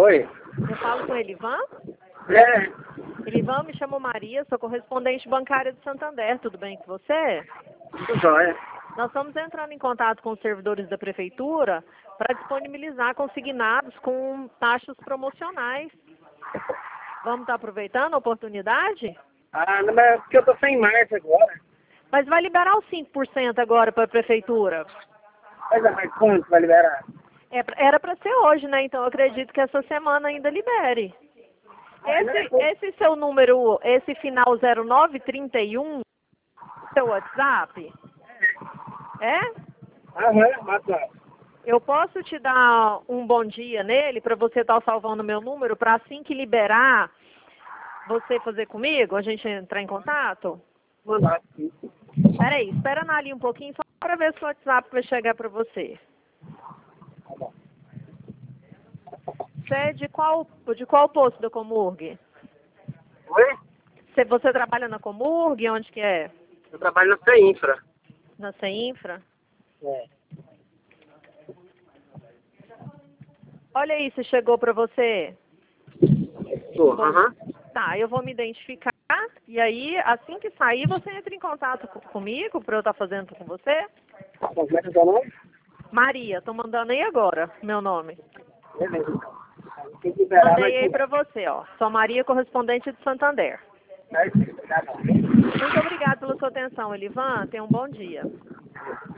Oi. Eu falo com Elivan? É, Elivan, me chamo Maria, sou correspondente bancária de Santander. Tudo bem com você? tudo jóia. Nós estamos entrando em contato com os servidores da prefeitura para disponibilizar consignados com taxas promocionais. Vamos estar aproveitando a oportunidade? Ah, não, mas é porque eu tô sem marcha agora. Mas vai liberar os 5% agora para a prefeitura. Mas quanto vai liberar? Era para ser hoje, né? Então eu acredito que essa semana ainda libere. Esse seu número, esse final 0931, seu WhatsApp? É? Aham, mata. Eu posso te dar um bom dia nele para você estar salvando meu número para assim que liberar você fazer comigo, a gente entrar em contato? Mandar sim. Peraí, espera na linha um pouquinho só para ver se o WhatsApp vai chegar para você. Você é de qual posto da Comurg? Oi? Você trabalha na Comurg? Onde que é? Eu trabalho na CEINFRA. Na CEINFRA? É. Olha aí se chegou para você. Tô, aham. Tá, eu vou me identificar e aí, assim que sair, você entra em contato comigo para eu estar fazendo com você. Como é que é o seu nome? Maria, tô mandando aí agora, meu nome. Beleza, então. Tem que liberar, Mandei aí para você, ó. Sou Maria, correspondente de Santander. Obrigado. Muito obrigada pela sua atenção, Elivan. Tenha um bom dia.